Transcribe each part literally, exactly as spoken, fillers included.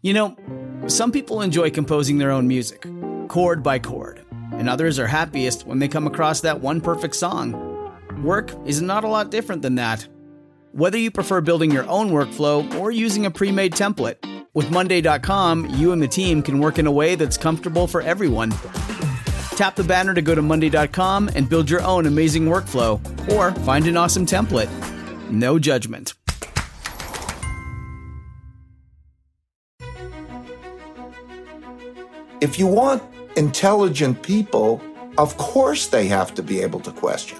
You know, some people enjoy composing their own music, chord by chord, and others are happiest when they come across that one perfect song. Work is not a lot different than that. Whether you prefer building your own workflow or using a pre-made template, with Monday dot com, you and the team can work in a way that's comfortable for everyone. Tap the banner to go to Monday dot com and build your own amazing workflow, or find an awesome template. No judgment. If you want intelligent people, of course they have to be able to question.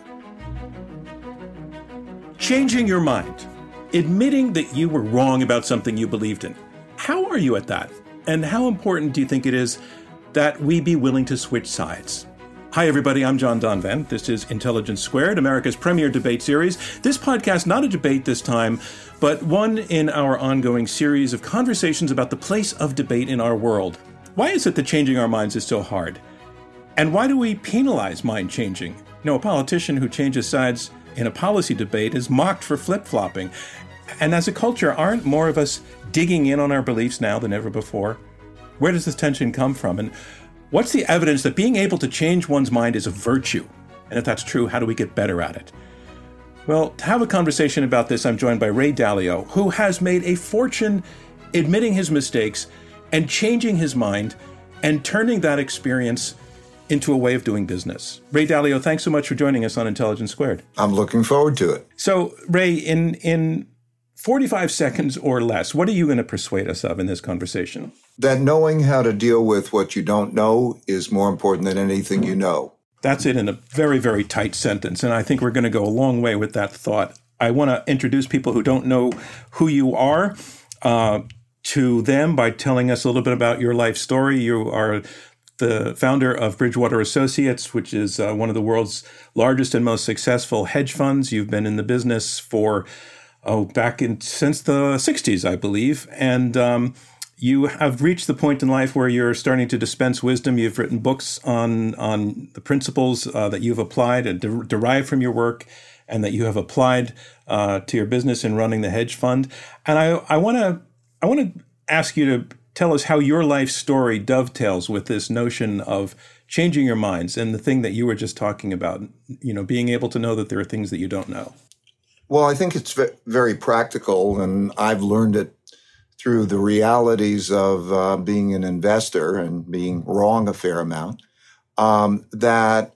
Changing your mind. Admitting that you were wrong about something you believed in. How are you at that? And how important do you think it is that we be willing to switch sides? Hi, everybody. I'm John Donvan. This is Intelligence Squared, America's premier debate series. This podcast, not a debate this time, but one in our ongoing series of conversations about the place of debate in our world. Why is it that changing our minds is so hard? And why do we penalize mind changing? You know, a politician who changes sides in a policy debate is mocked for flip-flopping. And as a culture, aren't more of us digging in on our beliefs now than ever before? Where does this tension come from? And what's the evidence that being able to change one's mind is a virtue? And if that's true, how do we get better at it? Well, to have a conversation about this, I'm joined by Ray Dalio, who has made a fortune admitting his mistakes and changing his mind and turning that experience into a way of doing business. Ray Dalio, thanks so much for joining us on Intelligence Squared. I'm looking forward to it. So, Ray, in in forty-five seconds or less, what are you going to persuade us of in this conversation? That knowing how to deal with what you don't know is more important than anything you know. That's it in a very, very tight sentence, and I think we're going to go a long way with that thought. I want to introduce people who don't know who you are uh, to them by telling us a little bit about your life story. You are the founder of Bridgewater Associates, which is uh, one of the world's largest and most successful hedge funds. You've been in the business for, oh, back in since the sixties, I believe. And um, you have reached the point in life where you're starting to dispense wisdom. You've written books on, on the principles uh, that you've applied and de- derived from your work and that you have applied uh, to your business in running the hedge fund. And I, I want to I want to ask you to tell us how your life story dovetails with this notion of changing your minds and the thing that you were just talking about, you know, being able to know that there are things that you don't know. Well, I think it's very practical, and I've learned it through the realities of uh, being an investor and being wrong a fair amount, um, that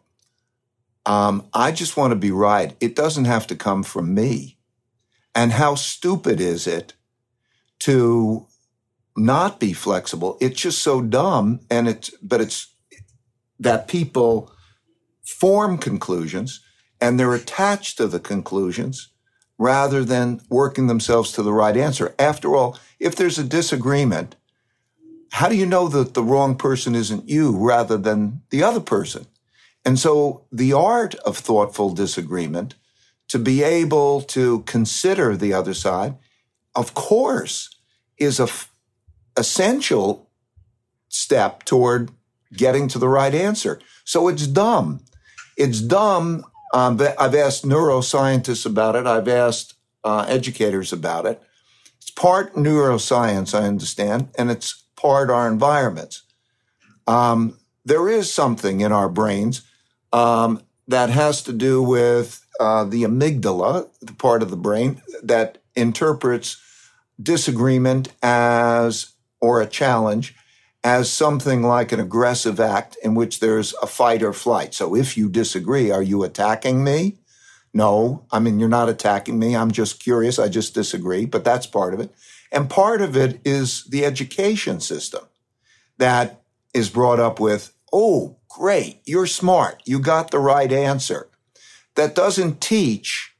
um, I just want to be right. It doesn't have to come from me. And how stupid is it to not be flexible? It's just so dumb. And it's, but it's that people form conclusions and they're attached to the conclusions rather than working themselves to the right answer. After all, if there's a disagreement, how do you know that the wrong person isn't you rather than the other person? And so the art of thoughtful disagreement, to be able to consider the other side, of course, is a f- essential step toward getting to the right answer. So it's dumb. It's dumb. Um, I've asked neuroscientists about it. I've asked uh, educators about it. It's part neuroscience, I understand, and it's part our environments. Um, there is something in our brains um, that has to do with uh, the amygdala, the part of the brain that interprets disagreement as, or a challenge, as something like an aggressive act in which there's a fight or flight. So if you disagree, are you attacking me? No, I mean, you're not attacking me. I'm just curious. I just disagree, but that's part of it. And part of it is the education system that is brought up with, oh, great, you're smart. You got the right answer. That doesn't teach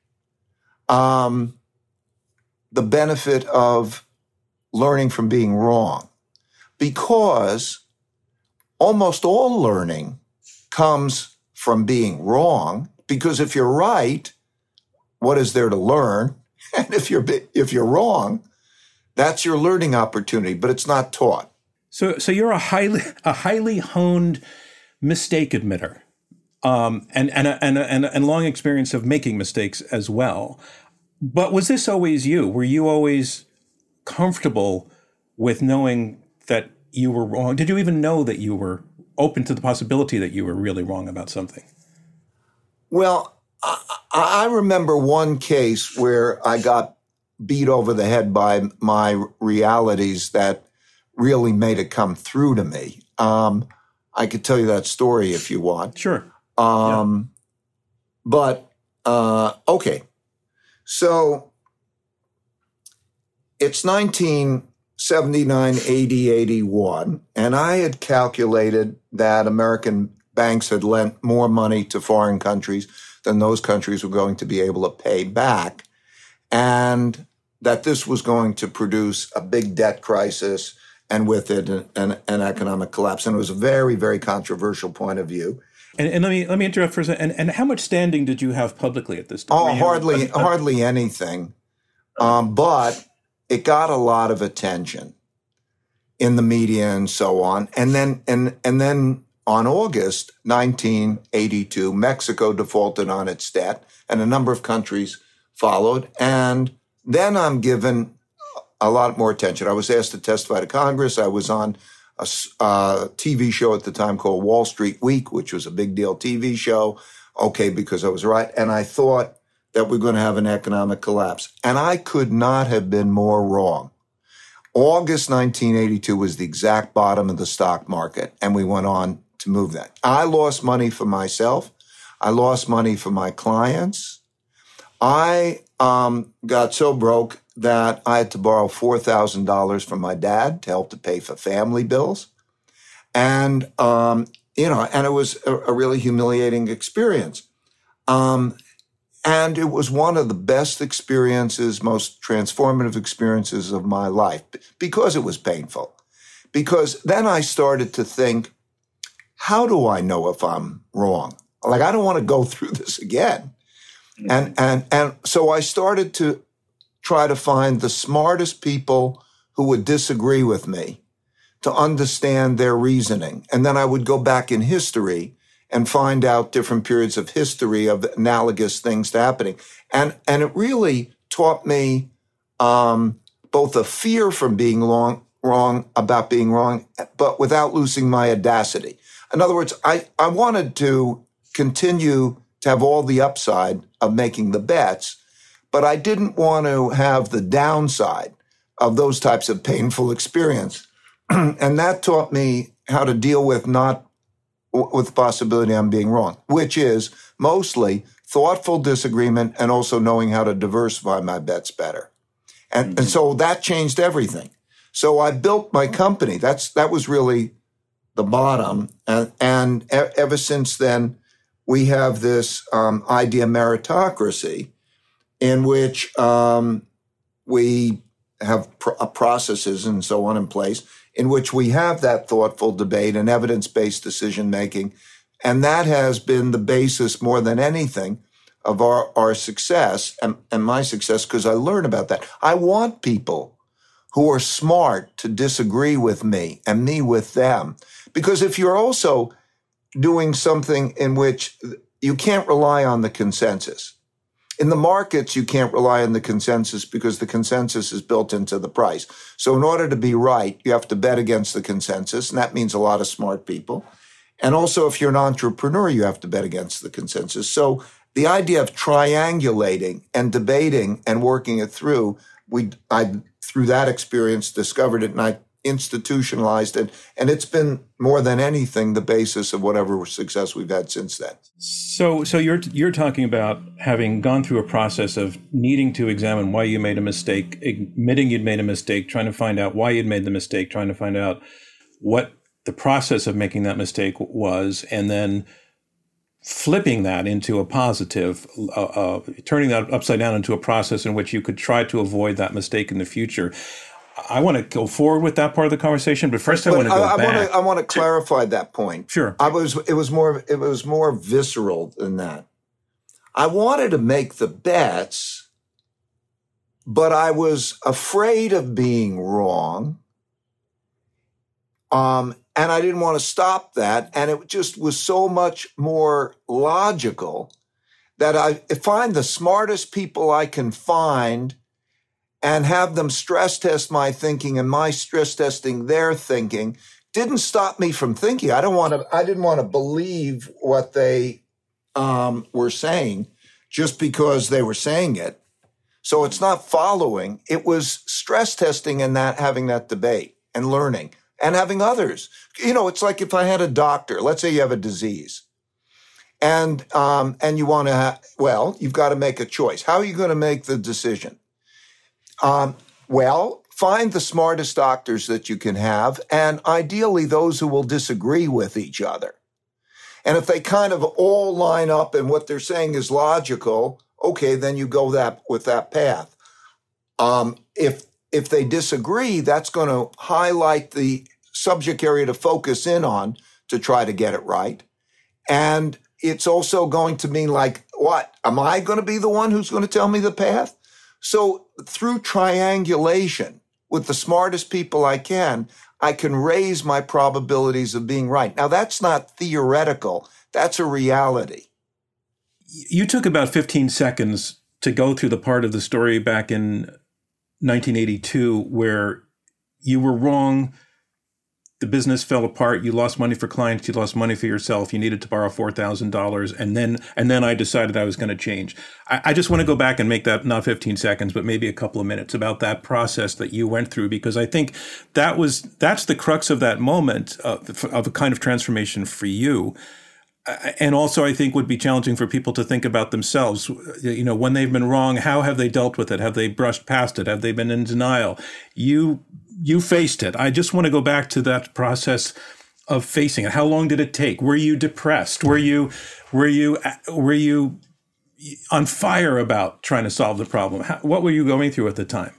um, the benefit of learning from being wrong, because almost all learning comes from being wrong. Because if you're right, what is there to learn? And if you're if you're wrong, that's your learning opportunity, but it's not taught. So, so you're a highly a highly honed mistake admitter, um, and and a, and a, and a, and long experience of making mistakes as well. But was this always you? Were you always comfortable with knowing that you were wrong? Did you even know that you were open to the possibility that you were really wrong about something? Well, I, I remember one case where I got beat over the head by my realities that really made it come through to me. Um, I could tell you that story if you want. Sure. Um, yeah. But, uh, okay. So it's nineteen seventy-nine, eighty, eighty-one, and I had calculated that American banks had lent more money to foreign countries than those countries were going to be able to pay back, and that this was going to produce a big debt crisis and with it an, an, an economic collapse. And it was a very, very controversial point of view. And, and let me let me interrupt for a second. And, and how much standing did you have publicly at this time? Oh, hardly, uh, hardly anything. Um, but it got a lot of attention in the media and so on. And then, and and then on August nineteen eighty-two, Mexico defaulted on its debt, and a number of countries followed. And then I'm given a lot more attention. I was asked to testify to Congress. I was on a, a T V show at the time called Wall Street Week, which was a big deal T V show. Okay, because I was right. And I thought that we're going to have an economic collapse. And I could not have been more wrong. August nineteen eighty-two was the exact bottom of the stock market, and we went on to move that. I lost money for myself. I lost money for my clients. I um, got so broke that I had to borrow four thousand dollars from my dad to help to pay for family bills. And, um, you know, and it was a, a really humiliating experience. Um, and it was one of the best experiences, most transformative experiences of my life because it was painful. Because then I started to think, how do I know if I'm wrong? Like, I don't want to go through this again. And, and, and so I started to try to find the smartest people who would disagree with me to understand their reasoning. And then I would go back in history and find out different periods of history of analogous things to happening. And, and it really taught me, um, both a fear from being wrong, wrong about being wrong, but without losing my audacity. In other words, I, I wanted to continue to have all the upside of making the bets, but I didn't want to have the downside of those types of painful experience. And that taught me how to deal with not with the possibility I'm being wrong, which is mostly thoughtful disagreement and also knowing how to diversify my bets better. And, mm-hmm. and so that changed everything. So I built my company. That's, that was really the bottom. And, and e- ever since then, we have this um, idea meritocracy in which um, we have pr- processes and so on in place in which we have that thoughtful debate and evidence-based decision-making. And that has been the basis more than anything of our, our success and, and my success because I learn about that. I want people who are smart to disagree with me and me with them. Because if you're also doing something in which you can't rely on the consensus. In the markets, you can't rely on the consensus because the consensus is built into the price. So in order to be right, you have to bet against the consensus, and that means a lot of smart people. And also, if you're an entrepreneur, you have to bet against the consensus. So the idea of triangulating and debating and working it through, we, I, through that experience, discovered it, and I institutionalized it. And it's been more than anything the basis of whatever success we've had since then. So, so you're you're talking about having gone through a process of needing to examine why you made a mistake, admitting you'd made a mistake, trying to find out why you'd made the mistake, trying to find out what the process of making that mistake was, and then flipping that into a positive, uh, uh, turning that upside down into a process in which you could try to avoid that mistake in the future. I want to go forward with that part of the conversation, but first I but want to go I, I back. Want to, I want to clarify that point. Sure. I was. It was more. It was more visceral than that. I wanted to make the bets, but I was afraid of being wrong. Um, and I didn't want to stop that. And it just was so much more logical that I find the smartest people I can find and have them stress test my thinking and my stress testing their thinking didn't stop me from thinking. I don't want to, I didn't want to believe what they um, were saying just because they were saying it. So it's not following. It was stress testing and that, having that debate and learning and having others. You know, it's like if I had a doctor, let's say you have a disease and, um, and you want to have, well, you've got to make a choice. How are you going to make the decision? Um, well, find the smartest doctors that you can have, and ideally those who will disagree with each other. And if they kind of all line up and what they're saying is logical, okay, then you go that with that path. Um, if if they disagree, that's going to highlight the subject area to focus in on to try to get it right. And it's also going to mean like, what? Am I going to be the one who's going to tell me the path? So through triangulation with the smartest people I can, I can raise my probabilities of being right. Now, that's not theoretical. That's a reality. You took about fifteen seconds to go through the part of the story back in nineteen eighty-two where you were wrong. The business fell apart. You lost money for clients. You lost money for yourself. You needed to borrow four thousand dollars. And then and then I decided I was going to change. I, I just want to go back and make that not fifteen seconds, but maybe a couple of minutes about that process that you went through, because I think that was that's the crux of that moment of, of a kind of transformation for you. And also, I think would be challenging for people to think about themselves. You know, when they've been wrong, how have they dealt with it? Have they brushed past it? Have they been in denial? You you faced it. I just want to go back to that process of facing it. How long did it take? Were you depressed? Were you were you were you on fire about trying to solve the problem? How, what were you going through at the time?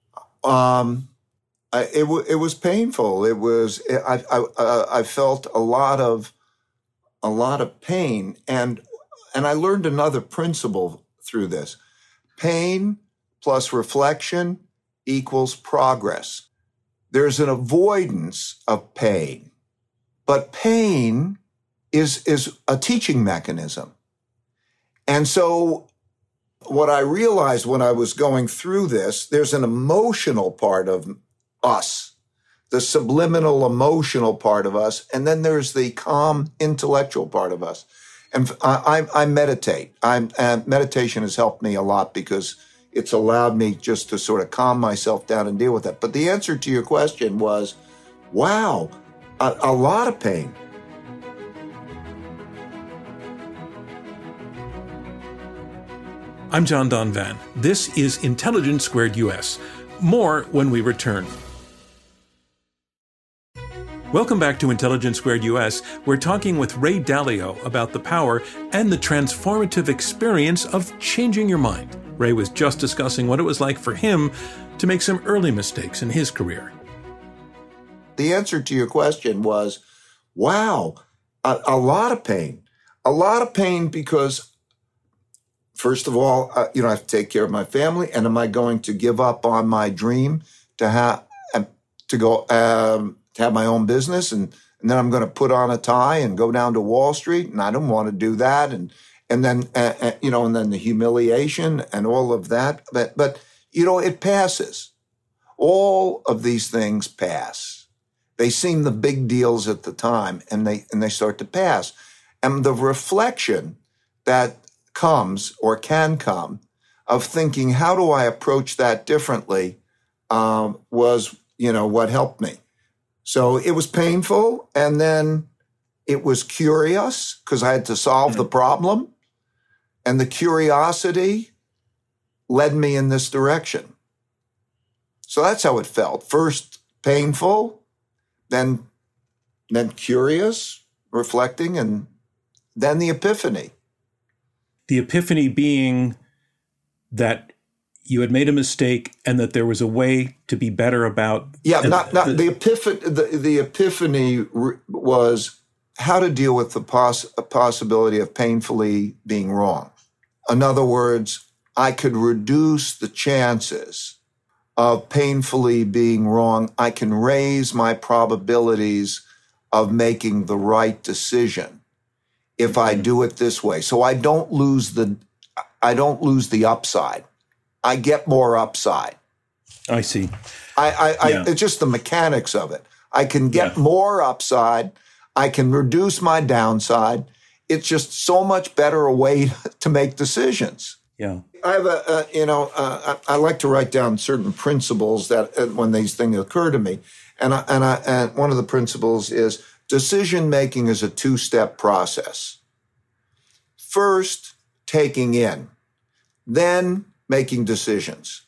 Um, I, it w- it was painful. It was I I uh, I felt a lot of. a lot of pain. And, and I learned another principle through this. Pain plus reflection equals progress. There's an avoidance of pain, but pain is, is a teaching mechanism. And so what I realized when I was going through this, there's an emotional part of us, the subliminal emotional part of us, and then there's the calm intellectual part of us. And I, I, I meditate. I'm, and meditation has helped me a lot because it's allowed me just to sort of calm myself down and deal with that. But the answer to your question was, wow, a, a lot of pain. I'm John Donvan. This is Intelligence Squared U S. More when we return. Welcome back to Intelligence Squared U S. We're talking with Ray Dalio about the power and the transformative experience of changing your mind. Ray was just discussing what it was like for him to make some early mistakes in his career. The answer to your question was, wow, a, a lot of pain. A lot of pain because, first of all, uh, you know, I have to take care of my family, and am I going to give up on my dream to have to go um, to have my own business, and, and then I'm going to put on a tie and go down to Wall Street, and I don't want to do that, and and then uh, uh, you know, and then the humiliation and all of that. But but you know, it passes. All of these things pass. They seem the big deals at the time, and they and they start to pass. And the reflection that comes or can come of thinking, how do I approach that differently, um, was you know what helped me. So it was painful, and then it was curious because I had to solve the problem. And the curiosity led me in this direction. So that's how it felt. First painful, then, then curious, reflecting, and then the epiphany. The epiphany being that you had made a mistake and that there was a way to be better about. Yeah, not, not the, the epiphany. The, the epiphany was how to deal with the poss- possibility of painfully being wrong. In other words, I could reduce the chances of painfully being wrong. I can raise my probabilities of making the right decision if I do it this way. So I don't lose the, I don't lose the upside. I get more upside. I see. I, I, yeah. I it's just the mechanics of it. I can get yeah. more upside. I can reduce my downside. It's just so much better a way to make decisions. Yeah. I have a, a you know, uh, I, I like to write down certain principles that uh, when these things occur to me. And I, and I, and one of the principles is decision making is a two-step process. First, taking in, then making decisions.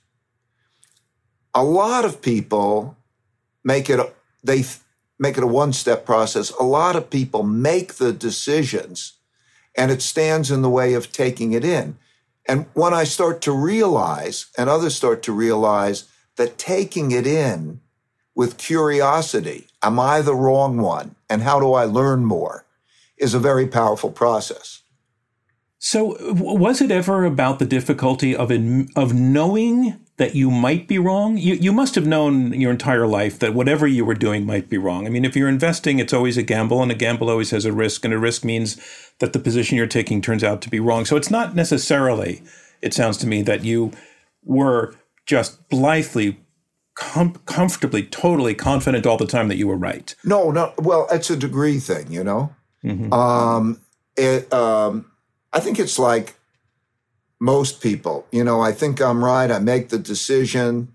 A lot of people make it, they make it a one-step process. A lot of people make the decisions and it stands in the way of taking it in. And when I start to realize, and others start to realize, that taking it in with curiosity, am I the wrong one? And how do I learn more? Is a very powerful process. So was it ever about the difficulty of in, of knowing that you might be wrong? You, you must have known your entire life that whatever you were doing might be wrong. I mean, if you're investing, it's always a gamble, and a gamble always has a risk, and a risk means that the position you're taking turns out to be wrong. So it's not necessarily, it sounds to me, that you were just blithely, com- comfortably, totally confident all the time that you were right. No, no. Well, it's a degree thing, you know? Mm-hmm. Um, it, um, I think it's like most people, you know, I think I'm right. I make the decision.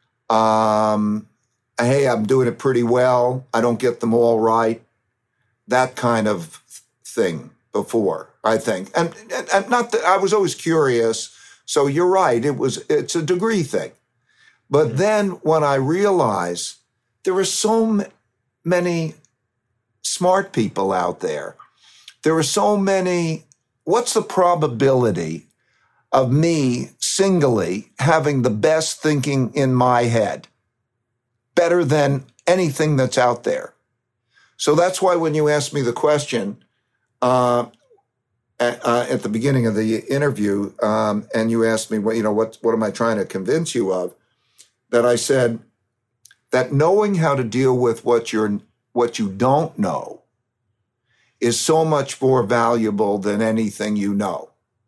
Um, hey, I'm doing it pretty well. I don't get them all right. That kind of thing before, I think. And, and, and not that I was always curious. So you're right. It was, it's a degree thing. But mm-hmm. then when I realized there are so m- many smart people out there, there are so many, what's the probability of me singly having the best thinking in my head, better than anything that's out there? So that's why when you asked me the question uh, at, uh, at the beginning of the interview, um, and you asked me, what you know, what what am I trying to convince you of? That I said that knowing how to deal with what you're what you don't know is so much more valuable than anything you know.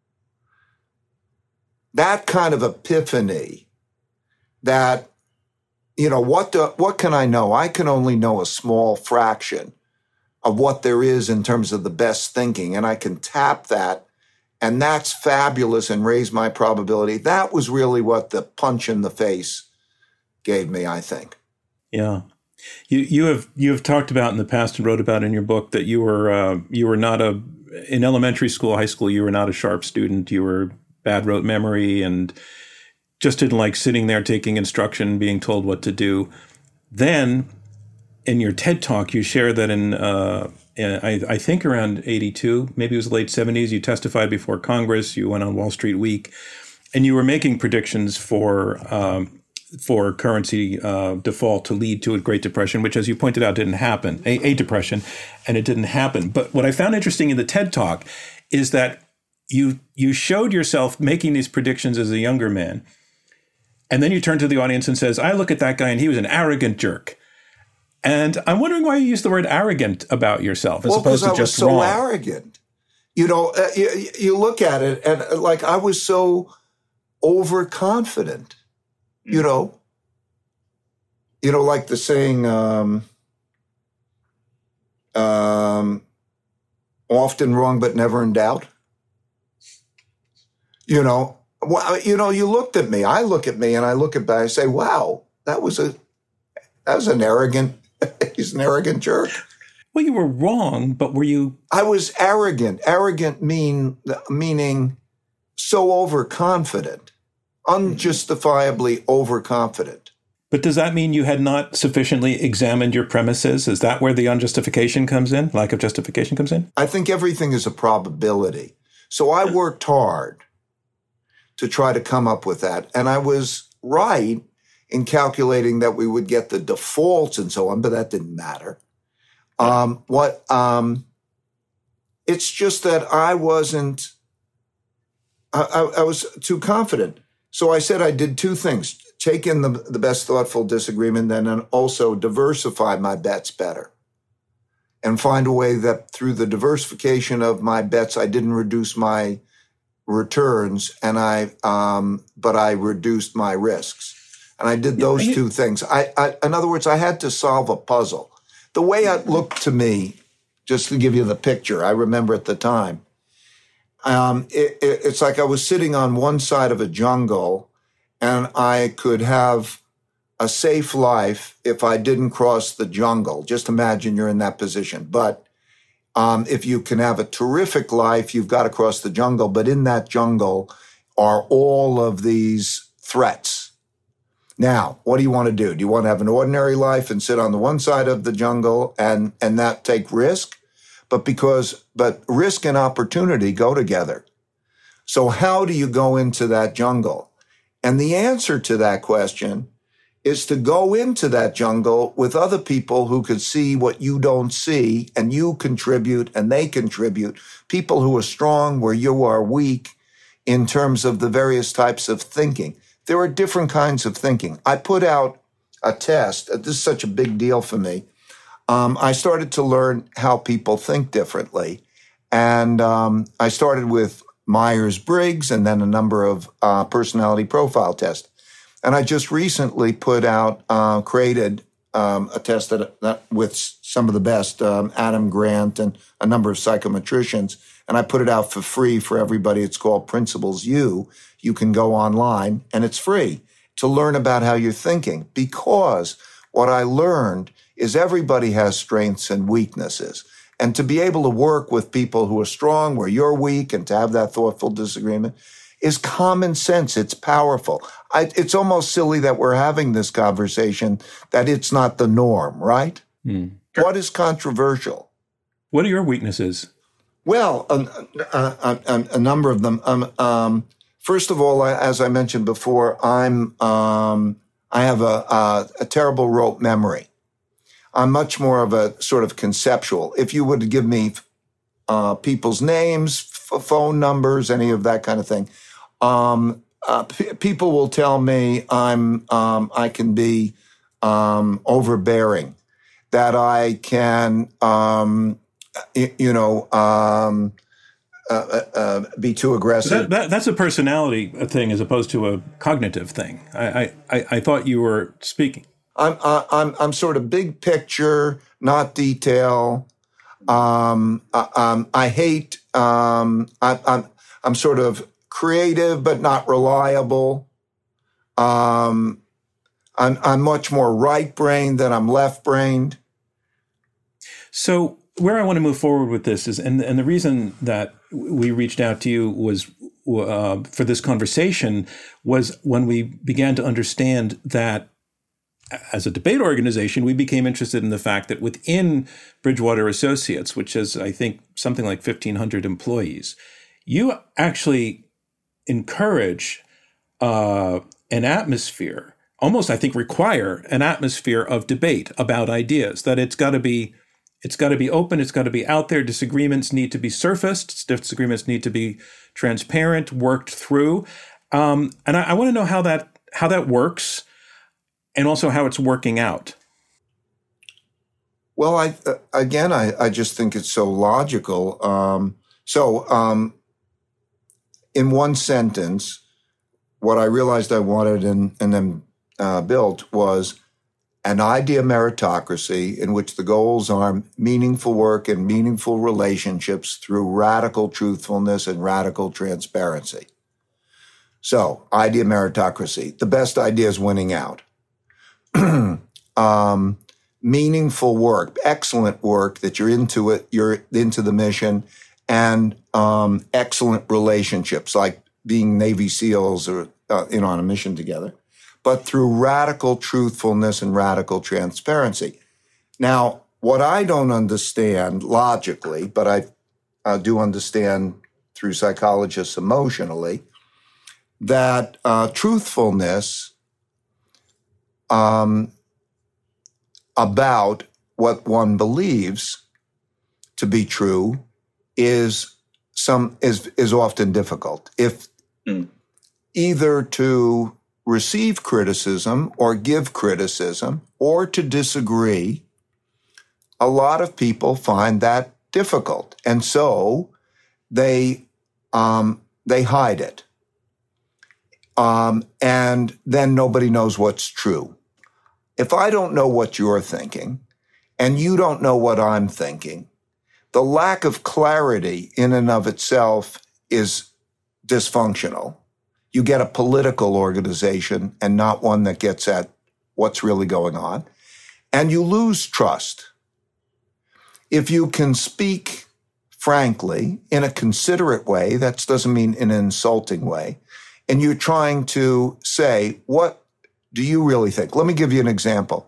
That kind of epiphany that, you know, what do, what can I know? I can only know a small fraction of what there is in terms of the best thinking, and I can tap that, and that's fabulous and raise my probability. That was really what the punch in the face gave me, I think. Yeah. You you have you have talked about in the past and wrote about in your book that you were uh, you were not a in elementary school, high school, you were not a sharp student. You were bad rote memory and just didn't like sitting there taking instruction, being told what to do. Then in your TED Talk, you share that in, uh, in I, I think around eighty-two, maybe it was the late seventies, you testified before Congress, you went on Wall Street Week, and you were making predictions for um, for currency uh, default to lead to a Great Depression, which, as you pointed out, didn't happen, a, a depression, and it didn't happen. But what I found interesting in the TED Talk is that you you showed yourself making these predictions as a younger man, and then you turn to the audience and says, I look at that guy and he was an arrogant jerk. And I'm wondering why you use the word arrogant about yourself as well, opposed to I just was so wrong. arrogant. You know, uh, you, you look at it and uh, like I was so overconfident, mm-hmm. you know, you know, like the saying, um, um, often wrong, but never in doubt. You know, well, you know, you looked at me, I look at me and I look at back, I say, wow, that was a, that was an arrogant, he's an arrogant jerk. Well, you were wrong, but were you? I was arrogant. Arrogant mean meaning so overconfident, unjustifiably overconfident. But does that mean you had not sufficiently examined your premises? Is that where the unjustification comes in? Lack of justification comes in? I think everything is a probability. So I worked hard to try to come up with that. And I was right in calculating that we would get the defaults and so on, but that didn't matter. Um, what, um, it's just that I wasn't, I, I, I was too confident. So I said I did two things, take in the, the best thoughtful disagreement and then also diversify my bets better and find a way that through the diversification of my bets, I didn't reduce my returns and I, um, but I reduced my risks. And I did those two things. I, I, in other words, I had to solve a puzzle. The way it looked to me, just to give you the picture, I remember at the time, um, it, it, it's like I was sitting on one side of a jungle and I could have a safe life if I didn't cross the jungle. Just imagine you're in that position. But um, if you can have a terrific life, you've got to cross the jungle. But in that jungle are all of these threats. Now, what do you want to do? Do you want to have an ordinary life and sit on the one side of the jungle and, and not take risk? But because, but risk and opportunity go together. So how do you go into that jungle? And the answer to that question is to go into that jungle with other people who could see what you don't see, and you contribute and they contribute. People who are strong where you are weak in terms of the various types of thinking. There are different kinds of thinking. I put out a test. This is such a big deal for me. Um, I started to learn how people think differently. And um, I started with Myers-Briggs and then a number of uh, personality profile tests. And I just recently put out, uh, created um, a test that, that with some of the best, um, Adam Grant and a number of psychometricians. And I put it out for free for everybody. It's called Principles U. You can go online and it's free to learn about how you're thinking, because what I learned is everybody has strengths and weaknesses. And to be able to work with people who are strong where you're weak and to have that thoughtful disagreement is common sense. It's powerful. I, it's almost silly that we're having this conversation, that it's not the norm, right? Mm. What is controversial? What are your weaknesses? Well, a, a, a, a number of them. Um, um, first of all, as I mentioned before, I'm um, I have a, a, a terrible rote memory. I'm much more of a sort of conceptual. If you would give me uh, people's names, f- phone numbers, any of that kind of thing, um, uh, p- people will tell me I'm um, I can be um, overbearing, that I can. Um, You know, um, uh, uh, be too aggressive. That, that, that's a personality thing as opposed to a cognitive thing. I, I, I thought you were speaking. I'm I'm I'm sort of big picture, not detail. Um, I, um, I hate. Um, I, I'm I'm sort of creative, but not reliable. Um, I'm I'm much more right-brained than I'm left-brained. So where I want to move forward with this is, and and the reason that we reached out to you was uh, for this conversation was when we began to understand that as a debate organization, we became interested in the fact that within Bridgewater Associates, which is, I think, something like fifteen hundred employees, you actually encourage uh, an atmosphere, almost, I think, require an atmosphere of debate about ideas, that it's got to be It's got to be open. It's got to be out there. Disagreements need to be surfaced. Disagreements need to be transparent, worked through. Um, and I, I want to know how that how that works, and also how it's working out. Well, I uh, again, I, I just think it's so logical. Um, so, um, in one sentence, what I realized I wanted and, and then uh, built was an idea meritocracy in which the goals are meaningful work and meaningful relationships through radical truthfulness and radical transparency. So, idea meritocracy, the best ideas winning out. um, meaningful work, excellent work that you're into it, you're into the mission, and um, excellent relationships, like being Navy SEALs or uh, you know, on a mission together, but through radical truthfulness and radical transparency. Now, what I don't understand logically, but I uh, do understand through psychologists emotionally, that uh, truthfulness um, about what one believes to be true is some is is often difficult. If mm. either to receive criticism or give criticism or to disagree, a lot of people find that difficult, and so they um, they hide it. Um, and then nobody knows what's true. If I don't know what you're thinking, and you don't know what I'm thinking, the lack of clarity in and of itself is dysfunctional. You get a political organization and not one that gets at what's really going on. And you lose trust. If you can speak frankly, in a considerate way, that doesn't mean in an insulting way, and you're trying to say, what do you really think? Let me give you an example.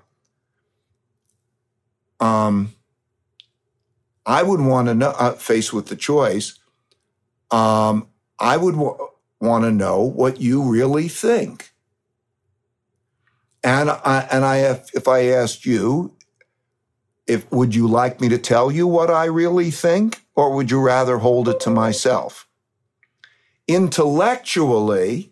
Um, I would want to know, uh, faced with the choice, um, I would w- want to know what you really think. And I, and I, if, if I asked you, if would you like me to tell you what I really think, or would you rather hold it to myself? Intellectually,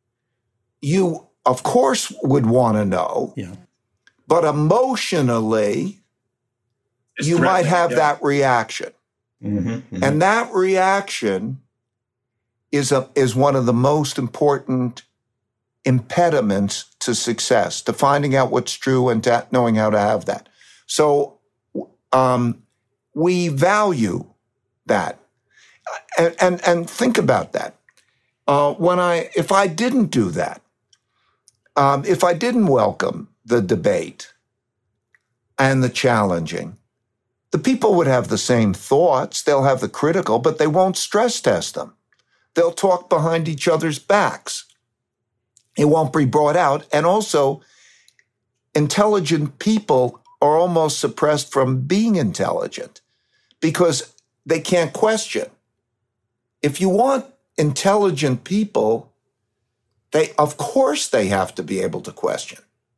you of course would want to know, yeah. but emotionally, It's you might have yeah. that reaction. Mm-hmm, mm-hmm. And that reaction is a, is one of the most important impediments to success, to finding out what's true and to knowing how to have that. So um, we value that. And, and, and think about that. Uh, when I, if I didn't do that, um, if I didn't welcome the debate and the challenging, the people would have the same thoughts. They'll have the critical, but they won't stress test them. They'll talk behind each other's backs. It won't be brought out. And also, intelligent people are almost suppressed from being intelligent because they can't question. If you want intelligent people, they, of course, they have to be able to question.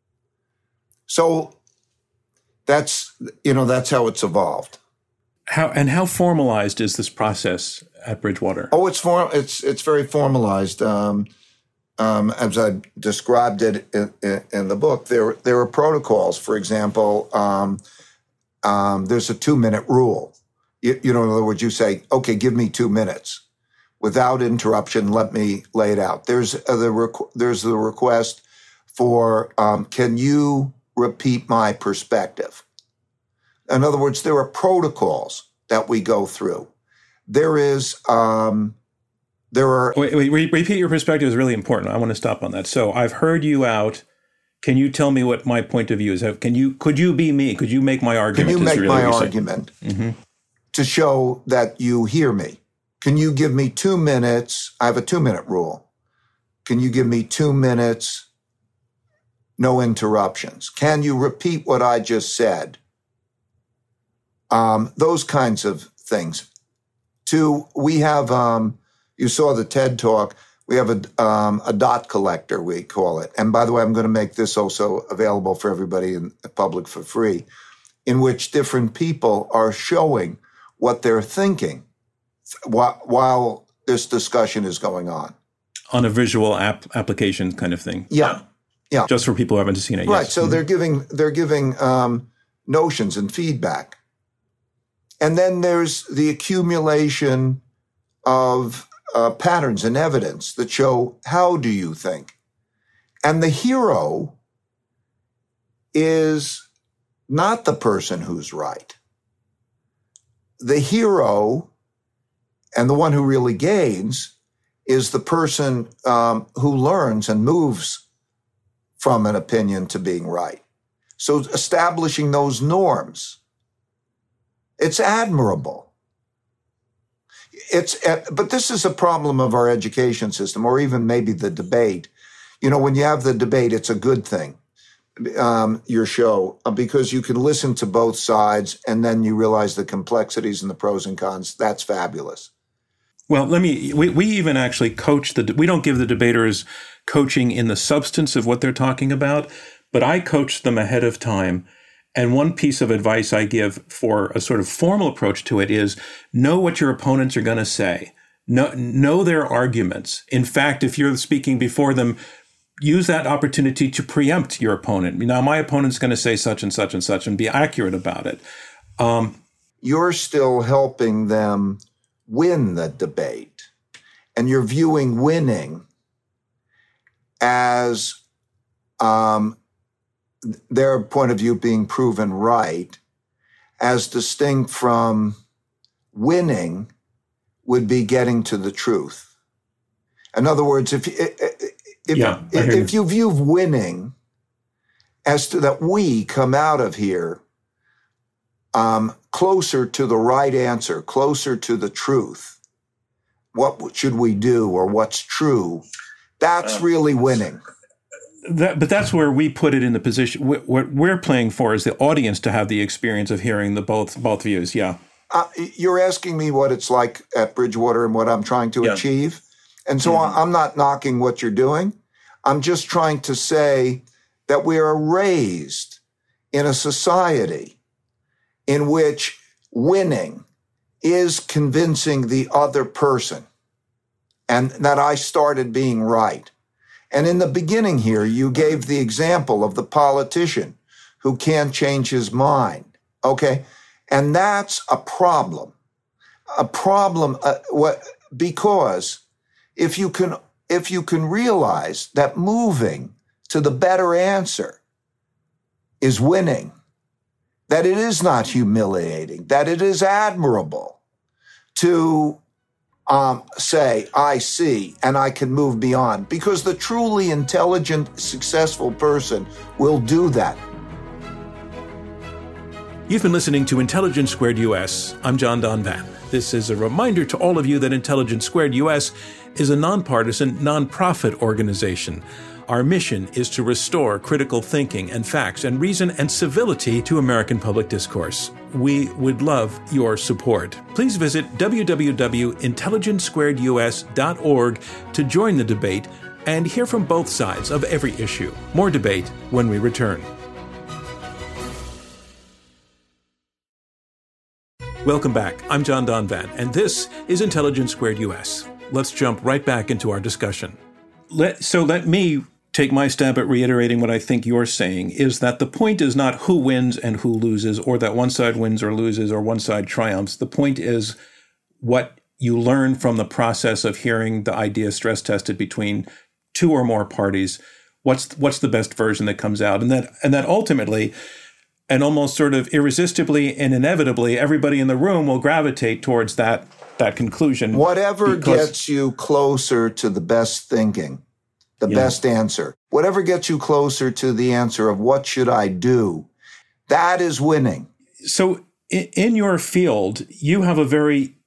So that's, you know, that's how it's evolved. How and how formalized is this process at Bridgewater? Oh, it's form, it's it's very formalized. Um, um, as I described it in, in, in the book, there there are protocols. For example, um, um, there's a two minute rule. You, you know, in other words, you say, "Okay, give me two minutes." Without interruption, let me lay it out. There's uh, the requ- there's the request for, um, can you repeat my perspective? In other words, there are protocols that we go through. There is, um, there are... Wait, wait, re- repeat your perspective is really important. I want to stop on that. So I've heard you out. Can you tell me what my point of view is? Can you, could you be me? Could you make my argument? Can you make really my argument mm-hmm. to show that you hear me? Can you give me two minutes? I have a two-minute rule. Can you give me two minutes, no interruptions? Can you repeat what I just said? Um, those kinds of things. Two, we have, um, you saw the TED Talk, we have a, um, a dot collector, we call it. And by the way, I'm going to make this also available for everybody in the public for free, in which different people are showing what they're thinking while, while this discussion is going on. On a visual app application kind of thing. Yeah. Yeah. Just for people who haven't seen it yet. Right. So mm-hmm. they're giving, they're giving um, notions and feedback. And then there's the accumulation of uh, patterns and evidence that show, how do you think? And the hero is not the person who's right. The hero and the one who really gains is the person um, who learns and moves from an opinion to being right. So establishing those norms, it's admirable. It's, but this is a problem of our education system, or even maybe the debate. You know, when you have the debate, it's a good thing, um, your show, because you can listen to both sides and then you realize the complexities and the pros and cons. That's fabulous. Well, let me, we, we even actually coach the, we don't give the debaters coaching in the substance of what they're talking about, but I coach them ahead of time. And one piece of advice I give for a sort of formal approach to it is know what your opponents are going to say. Know, know their arguments. In fact, if you're speaking before them, use that opportunity to preempt your opponent. Now, my opponent's going to say such and such and such and be accurate about it. Um, you're still helping them win the debate. And you're viewing winning as um, their point of view being proven right, as distinct from winning would be getting to the truth. In other words, if if yeah, if, if you view winning as to that we come out of here um, closer to the right answer, closer to the truth, what should we do or what's true? That's really winning. That, but that's where we put it in the position. What we're playing for is the audience to have the experience of hearing the both both views. Yeah. Uh, you're asking me what it's like at Bridgewater and what I'm trying to yeah. achieve. And so mm-hmm. I'm not knocking what you're doing. I'm just trying to say that we are raised in a society in which winning is convincing the other person and that I started being right. And in the beginning here, you gave the example of the politician who can't change his mind, okay? And that's a problem, a problem uh, what, because if you can if you can realize that moving to the better answer is winning, that it is not humiliating, that it is admirable to um, say, I see, and I can move beyond, because the truly intelligent, successful person will do that. You've been listening to Intelligence Squared U S. I'm John Donvan. This is a reminder to all of you that Intelligence Squared U S is a nonpartisan, nonprofit organization. Our mission is to restore critical thinking and facts and reason and civility to American public discourse. We would love your support. Please visit w w w dot intelligence squared u s dot org to join the debate and hear from both sides of every issue. More debate when we return. Welcome back. I'm John Donvan, and this is Intelligence Squared U S. Let's jump right back into our discussion. Let, so let me take my stab at reiterating what I think you're saying, is that the point is not who wins and who loses, or that one side wins or loses, or one side triumphs. The point is what you learn from the process of hearing the idea stress tested between two or more parties. What's what's the best version that comes out? And that and that ultimately, and almost sort of irresistibly and inevitably, everybody in the room will gravitate towards that that conclusion. Whatever gets you closer to the best thinking, the yeah. best answer, whatever gets you closer to the answer of what should I do, that is winning. So in, in your field, you have a very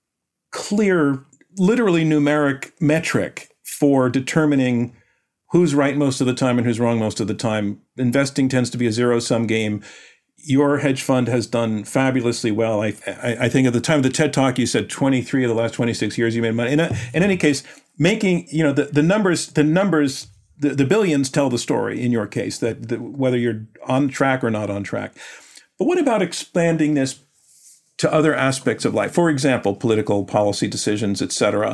clear, literally numeric metric for determining who's right most of the time and who's wrong most of the time. Investing tends to be a zero-sum game. Your hedge fund has done fabulously well. I, I, I think at the time of the TED Talk, you said twenty-three of the last twenty-six years you made money. In, a, in any case, making, you know, the, the numbers, the numbers, the, the billions tell the story in your case, that, that whether you're on track or not on track. But what about expanding this to other aspects of life? For example, political policy decisions, et cetera,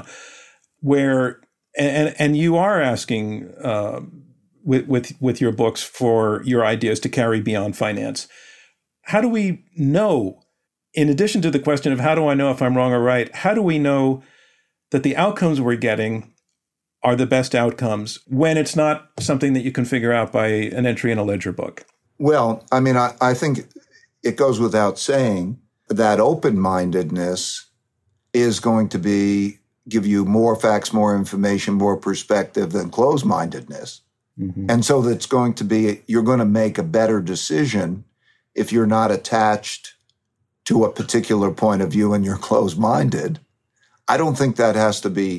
where, and, and you are asking uh, with, with, with your books for your ideas to carry beyond finance. How do we know, in addition to the question of how do I know if I'm wrong or right, how do we know that the outcomes we're getting are the best outcomes when it's not something that you can figure out by an entry in a ledger book? Well, I mean, I, I think it goes without saying that open-mindedness is going to be give you more facts, more information, more perspective than closed-mindedness. Mm-hmm. And so that's going to be, you're going to make a better decision if you're not attached to a particular point of view and you're closed-minded. I don't think that has to be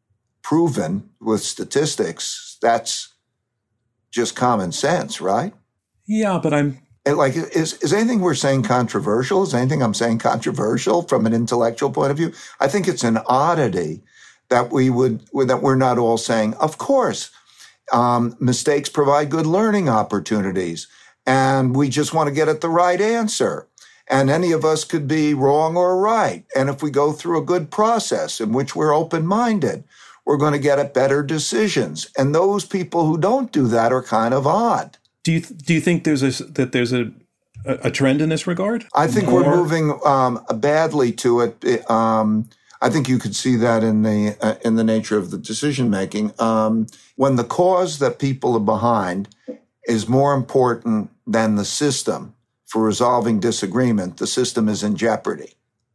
proven with statistics. That's just common sense, right? Yeah, but I'm... Like, is, is anything we're saying controversial? Is anything I'm saying controversial from an intellectual point of view? I think it's an oddity that we would, that we're not all saying, of course, um, mistakes provide good learning opportunities. And we just want to get at the right answer. And any of us could be wrong or right. And if we go through a good process in which we're open-minded, we're going to get at better decisions. And those people who don't do that are kind of odd. Do you do you think there's a that there's a a trend in this regard? I think More? we're moving um, badly to it. Um, I think you could see that in the uh, in the nature of the decision making. Um, when the cause that people are behind is more important than the system for resolving disagreement, the system is in jeopardy.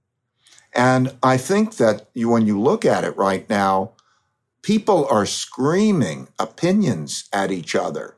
And I think that you, when you look at it right now, people are screaming opinions at each other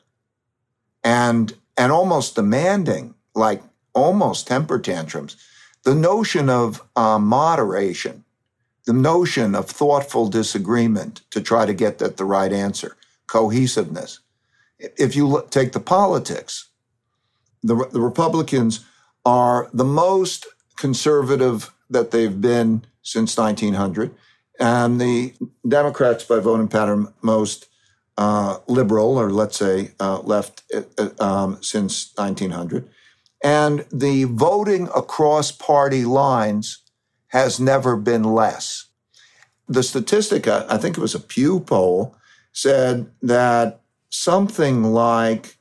and and almost demanding, like almost temper tantrums. The notion of uh, moderation, the notion of thoughtful disagreement to try to get at the right answer, cohesiveness. If you look, take the politics, the, the Republicans are the most conservative that they've been since nineteen hundred, and the Democrats, by voting pattern, most uh, liberal, or let's say uh, left uh, um, since nineteen hundred. And the voting across party lines has never been less. The statistic, I think it was a Pew poll, said that something like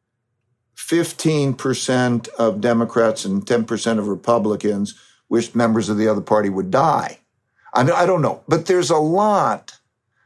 fifteen percent of Democrats and ten percent of Republicans wished members of the other party would die. I mean, I don't know, but there's a lot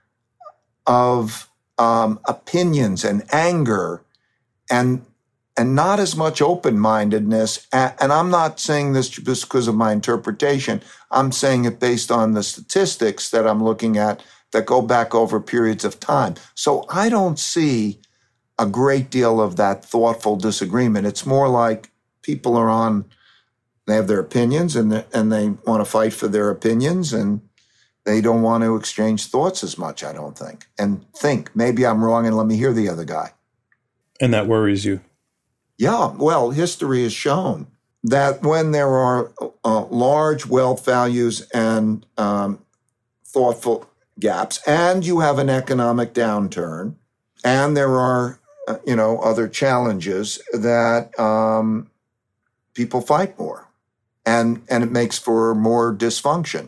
of um, opinions and anger and and not as much open-mindedness. And I'm not saying this just because of my interpretation. I'm saying it based on the statistics that I'm looking at that go back over periods of time. So I don't see a great deal of that thoughtful disagreement. It's more like people are on, they have their opinions and they, and they want to fight for their opinions, and they don't want to exchange thoughts as much, I don't think. And think, maybe I'm wrong and let me hear the other guy. And that worries you? Yeah, well, history has shown that when there are uh, large wealth values and um, thoughtful gaps, and you have an economic downturn, and there are, uh, you know, other challenges, that um, people fight more, and and it makes for more dysfunction.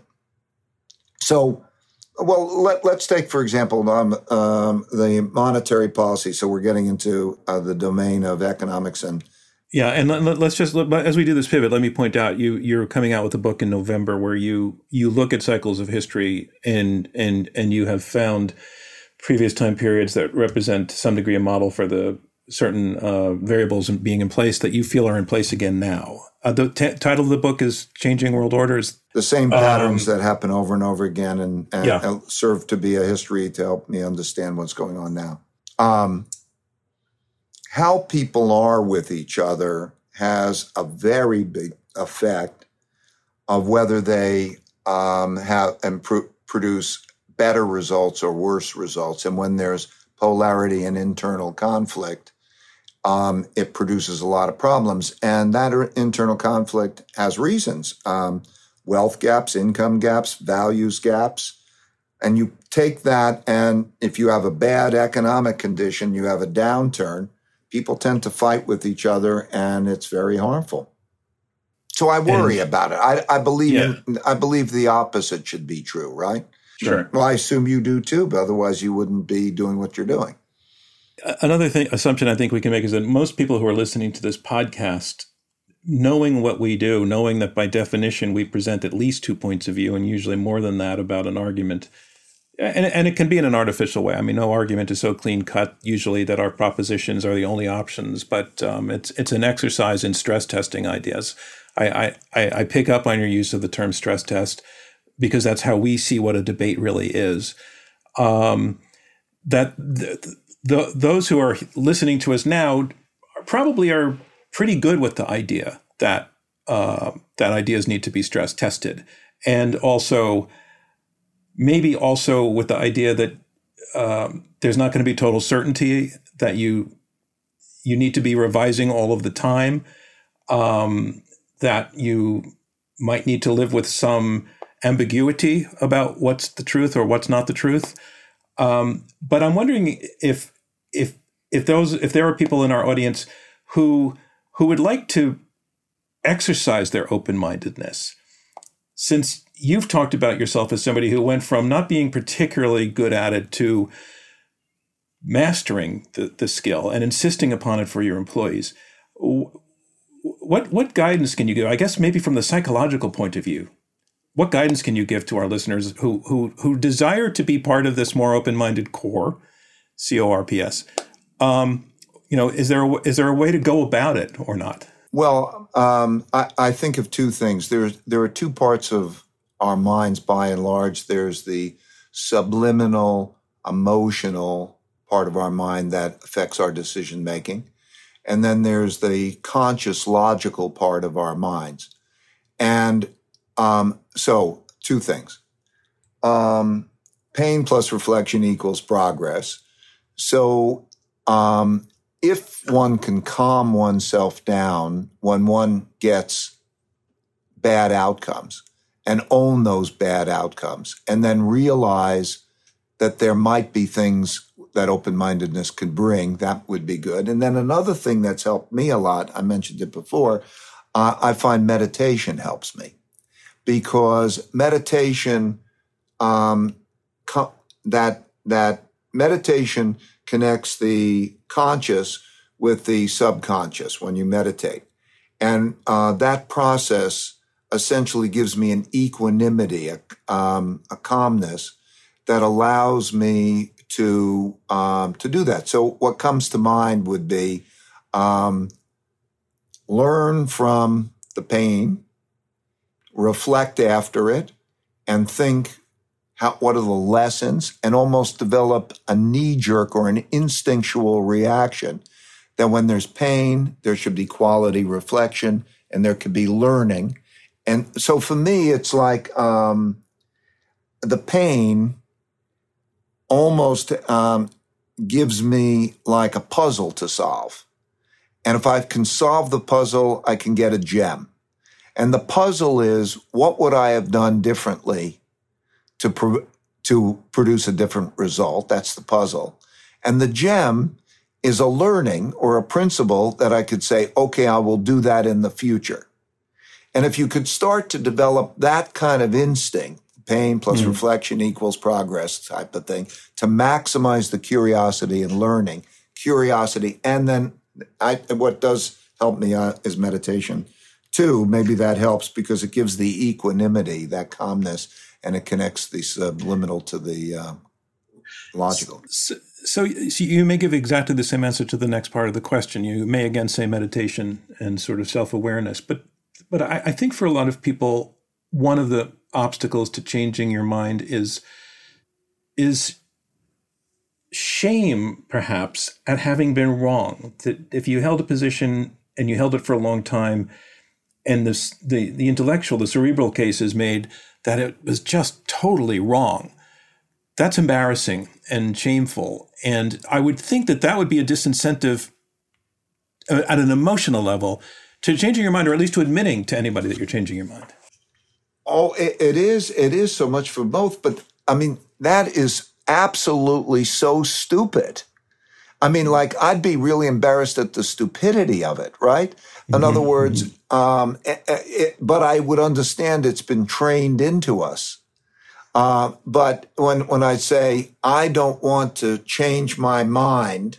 So, well, let, let's take, for example, um, um, the monetary policy. So we're getting into uh, the domain of economics and yeah, and let, let's just, as we do this pivot, let me point out, you, you're coming out with a book in November where you you look at cycles of history, and and and you have found previous time periods that represent to some degree a model for the certain uh, variables being in place that you feel are in place again now. Uh, the t- title of the book is Changing World Orders. The same patterns um, that happen over and over again, and, and yeah. serve to be a history to help me understand what's going on now. Um, how people are with each other has a very big effect of whether they um, have and pr- produce better results or worse results. And when there's polarity and internal conflict, um, it produces a lot of problems. And that internal conflict has reasons. Um, wealth gaps, income gaps, values gaps. And you take that, and if you have a bad economic condition, you have a downturn, people tend to fight with each other, and it's very harmful. So I worry and, about it. I, I believe yeah. I believe the opposite should be true, right? Sure. Well, I assume you do too, but otherwise you wouldn't be doing what you're doing. Another thing, assumption I think we can make is that most people who are listening to this podcast, knowing what we do, knowing that by definition we present at least two points of view and usually more than that about an argument, and, and it can be in an artificial way. I mean, no argument is so clean cut usually that our propositions are the only options, but um, it's it's an exercise in stress testing ideas. I, I, I pick up on your use of the term stress test because that's how we see what a debate really is. Um, that the, the, those who are listening to us now are probably are pretty good with the idea that uh, that ideas need to be stress tested, and also maybe also with the idea that um, there's not going to be total certainty, that you you need to be revising all of the time, um, that you might need to live with some ambiguity about what's the truth or what's not the truth. Um, but I'm wondering if if if those if there are people in our audience who who would like to exercise their open-mindedness, since you've talked about yourself as somebody who went from not being particularly good at it to mastering the, the skill and insisting upon it for your employees. What what guidance can you give? I guess maybe from the psychological point of view, what guidance can you give to our listeners who who who desire to be part of this more open-minded core, C O R P S? Um, you know, is there a, is there a way to go about it or not? Well, um, I, I think of two things. There's there are two parts of our minds, by and large. There's the subliminal, emotional part of our mind that affects our decision making, and then there's the conscious, logical part of our minds. And um, so, two things. Um, pain plus reflection equals progress. So, um, if one can calm oneself down when one gets bad outcomes and own those bad outcomes, and then realize that there might be things that open-mindedness could bring, that would be good. And then another thing that's helped me a lot, I mentioned it before, uh, I find meditation helps me, because meditation, um, co- that that meditation connects the conscious with the subconscious when you meditate. And uh, that process essentially gives me an equanimity, a, um, a calmness that allows me to um, to do that. So what comes to mind would be um, learn from the pain, reflect after it, and think, how, what are the lessons, and almost develop a knee-jerk or an instinctual reaction that when there's pain, there should be quality reflection, and there could be learning. And so for me, it's like um, the pain almost um, gives me like a puzzle to solve. And if I can solve the puzzle, I can get a gem. And the puzzle is, what would I have done differently to pro- to produce a different result? That's the puzzle. And the gem is a learning or a principle that I could say, okay, I will do that in the future. And if you could start to develop that kind of instinct, pain plus mm. reflection equals progress type of thing, to maximize the curiosity and learning, curiosity. And then I, what does help me uh, is meditation too. Maybe that helps because it gives the equanimity, that calmness, and it connects the subliminal to the uh, logical. So, so, so you may give exactly the same answer to the next part of the question. You may again say meditation and sort of self-awareness, but but I, I think for a lot of people, one of the obstacles to changing your mind is is shame, perhaps, at having been wrong. That if you held a position and you held it for a long time, and this, the the intellectual, the cerebral case is made that it was just totally wrong, that's embarrassing and shameful. And I would think that that would be a disincentive uh, at an emotional level to changing your mind, or at least to admitting to anybody that you're changing your mind. Oh, it, it is. It is so much for both. But I mean, that is absolutely so stupid. I mean, like, I'd be really embarrassed at the stupidity of it, right? In mm-hmm. other words, um, it, it, but I would understand it's been trained into us. Uh, but when when I say, I don't want to change my mind,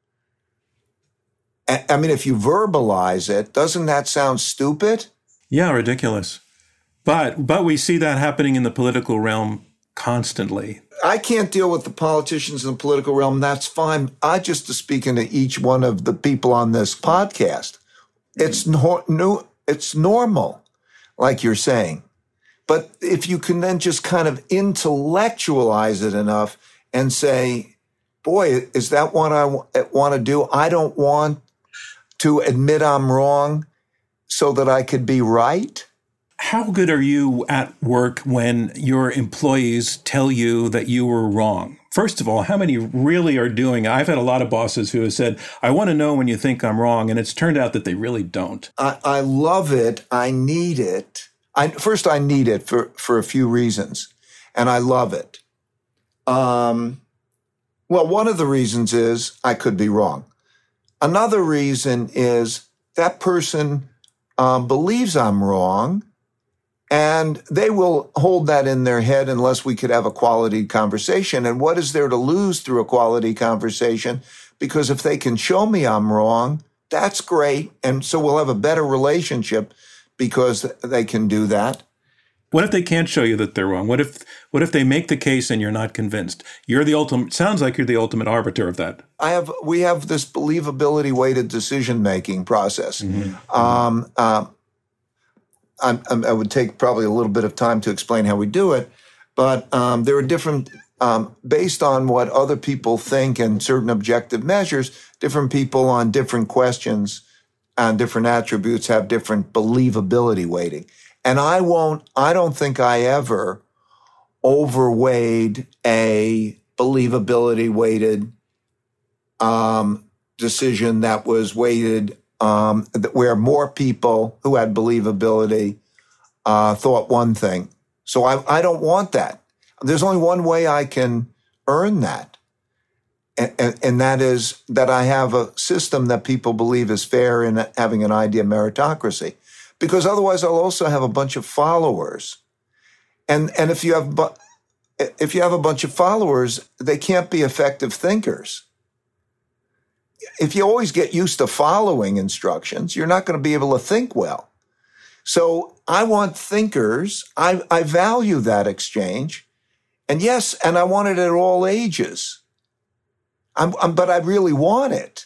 I, I mean, if you verbalize it, doesn't that sound stupid? Yeah, ridiculous. But but we see that happening in the political realm constantly. I can't deal with the politicians in the political realm. That's fine. I just to speaking to each one of the people on this podcast. It's no, no, it's normal, like you're saying. But if you can then just kind of intellectualize it enough and say, boy, is that what I want to do? I don't want to admit I'm wrong so that I could be right. How good are you at work when your employees tell you that you were wrong? First of all, how many really are doing? I've had a lot of bosses who have said, I want to know when you think I'm wrong. And it's turned out that they really don't. I, I love it. I need it. I, first, I need it for, for a few reasons. And I love it. Um, well, one of the reasons is I could be wrong. Another reason is that person um, believes I'm wrong. And they will hold that in their head unless we could have a quality conversation. And what is there to lose through a quality conversation? Because if they can show me I'm wrong, that's great. And so we'll have a better relationship because they can do that. What if they can't show you that they're wrong? What if what if they make the case and you're not convinced? You're the ultimate, sounds like you're the ultimate arbiter of that. I have, we have this believability weighted decision-making process. Mm-hmm. Um, uh, I, I would take probably a little bit of time to explain how we do it, but um, there are different, um, based on what other people think and certain objective measures, different people on different questions and different attributes have different believability weighting. And I won't, I don't think I ever overweighed a believability weighted um, decision that was weighted um, where more people who had believability uh, thought one thing. So I, I don't want that. There's only one way I can earn that. And, and, and that is that I have a system that people believe is fair in having an idea meritocracy. Because otherwise, I'll also have a bunch of followers, and and if you have bu- if you have a bunch of followers, they can't be effective thinkers. If you always get used to following instructions, you're not going to be able to think well. So I want thinkers. I I value that exchange, and yes, and I want it at all ages. I'm, I'm but I really want it.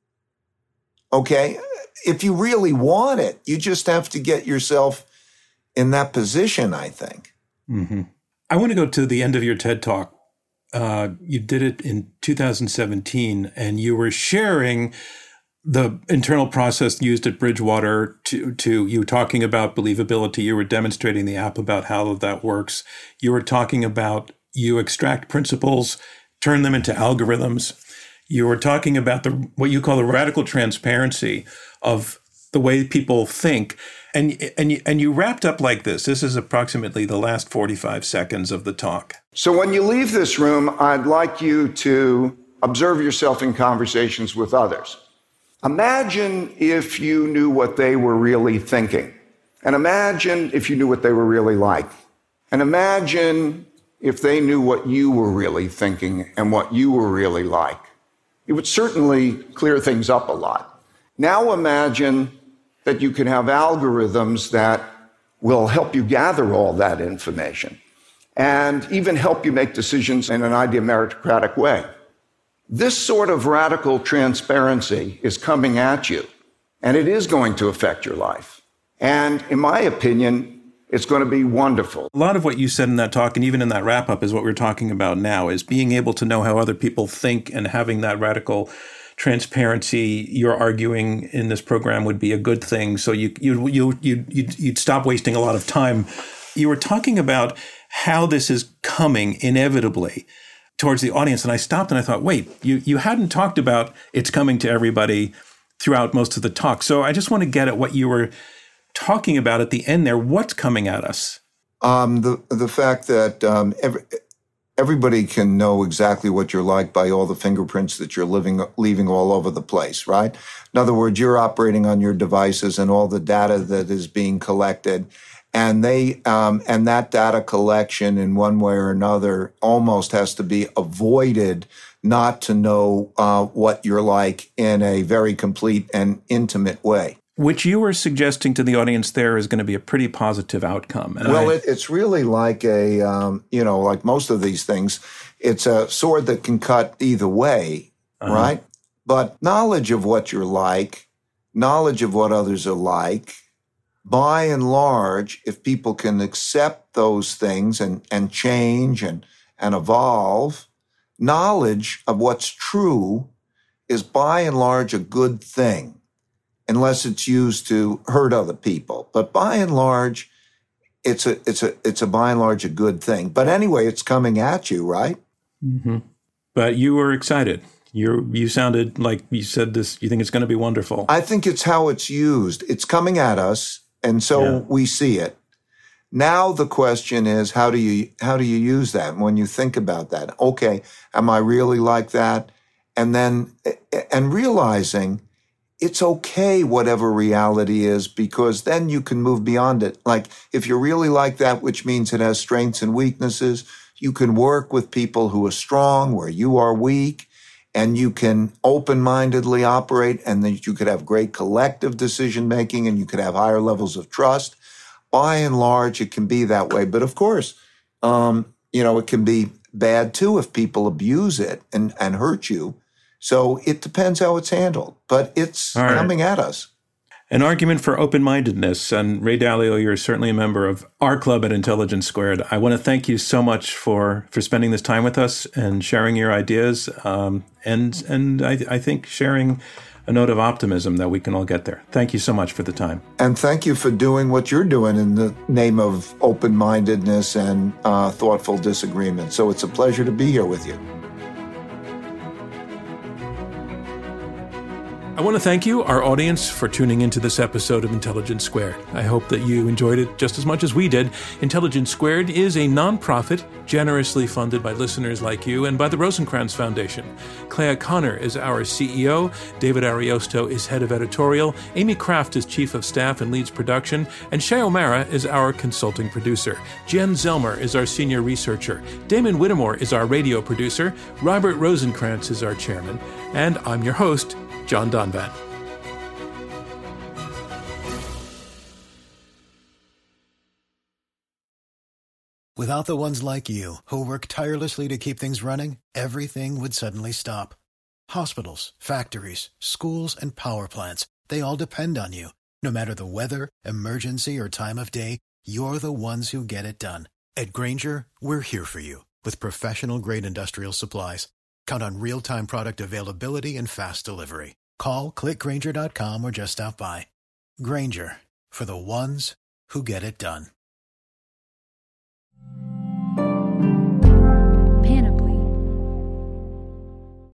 Okay. If you really want it, you just have to get yourself in that position, I think. Mm-hmm. I want to go to the end of your TED Talk. Uh, you did it in two thousand seventeen, and you were sharing the internal process used at Bridgewater to, to you talking about believability. You were demonstrating the app about how that works. You were talking about you extract principles, turn them into algorithms. You were talking about the what you call the radical transparency of the way people think. And, and, you, and you wrapped up like this. This is approximately the last forty-five seconds of the talk. So when you leave this room, I'd like you to observe yourself in conversations with others. Imagine if you knew what they were really thinking. And imagine if you knew what they were really like. And imagine if they knew what you were really thinking and what you were really like. It would certainly clear things up a lot. Now imagine that you can have algorithms that will help you gather all that information and even help you make decisions in an idea meritocratic way. This sort of radical transparency is coming at you, and it is going to affect your life. And in my opinion, it's going to be wonderful. A lot of what you said in that talk, and even in that wrap-up, is what we're talking about now, is being able to know how other people think and having that radical transparency. You're arguing in this program would be a good thing, so you you you you you'd, you'd stop wasting a lot of time. You were talking about how this is coming inevitably towards the audience, and I stopped and I thought, wait, you you hadn't talked about it's coming to everybody throughout most of the talk. So I just want to get at what you were talking about at the end there. What's coming at us? Um, the the fact that um, every. Everybody can know exactly what you're like by all the fingerprints that you're living, leaving all over the place, right? In other words, you're operating on your devices and all the data that is being collected, and they um, and that data collection, in one way or another, almost has to be avoided not to know uh, what you're like in a very complete and intimate way. Which you were suggesting to the audience there is going to be a pretty positive outcome. And well, I, it, it's really like a, um, you know, like most of these things, it's a sword that can cut either way, uh-huh. right? But knowledge of what you're like, knowledge of what others are like, by and large, if people can accept those things and, and change and, and evolve, knowledge of what's true is by and large a good thing, unless it's used to hurt other people. But by and large, it's a it's a it's a by and large a good thing. But anyway, it's coming at you, right? Mm-hmm. But you were excited. You you sounded like you said this. You think it's going to be wonderful. I think it's how it's used. It's coming at us, and so yeah. we see it. Now the question is, how do you how do you use that? And when you think about that, okay, am I really like that? And then and realizing it's okay, whatever reality is, because then you can move beyond it. Like, if you're really like that, which means it has strengths and weaknesses, you can work with people who are strong where you are weak, and you can open-mindedly operate, and then you could have great collective decision-making, and you could have higher levels of trust. by and large, it can be that way. But of course, um, you know, it can be bad too if people abuse it and, and hurt you. So it depends how it's handled, but it's right. coming at us. An argument for open-mindedness. And Ray Dalio, you're certainly a member of our club at Intelligence Squared. I want to thank you so much for, for spending this time with us and sharing your ideas, um, and and I, I think sharing a note of optimism that we can all get there. Thank you so much for the time. And thank you for doing what you're doing in the name of open-mindedness and uh, thoughtful disagreement. So it's a pleasure to be here with you. I want to thank you, our audience, for tuning into this episode of Intelligence Squared. I hope that you enjoyed it just as much as we did. Intelligence Squared is a nonprofit generously funded by listeners like you and by the Rosencrantz Foundation. Clea Connor is our C E O. David Ariosto is head of editorial. Amy Kraft is chief of staff and leads production. And Shay O'Mara is our consulting producer. Jen Zelmer is our senior researcher. Damon Whittemore is our radio producer. Robert Rosencrantz is our chairman. And I'm your host, John Donvan. Without the ones like you, who work tirelessly to keep things running, everything would suddenly stop. Hospitals, factories, schools, and power plants, they all depend on you. No matter the weather, emergency, or time of day, you're the ones who get it done. At Grainger, we're here for you with professional-grade industrial supplies. Count on real-time product availability and fast delivery. Call, click Grainger dot com, or just stop by. Grainger, for the ones who get it done.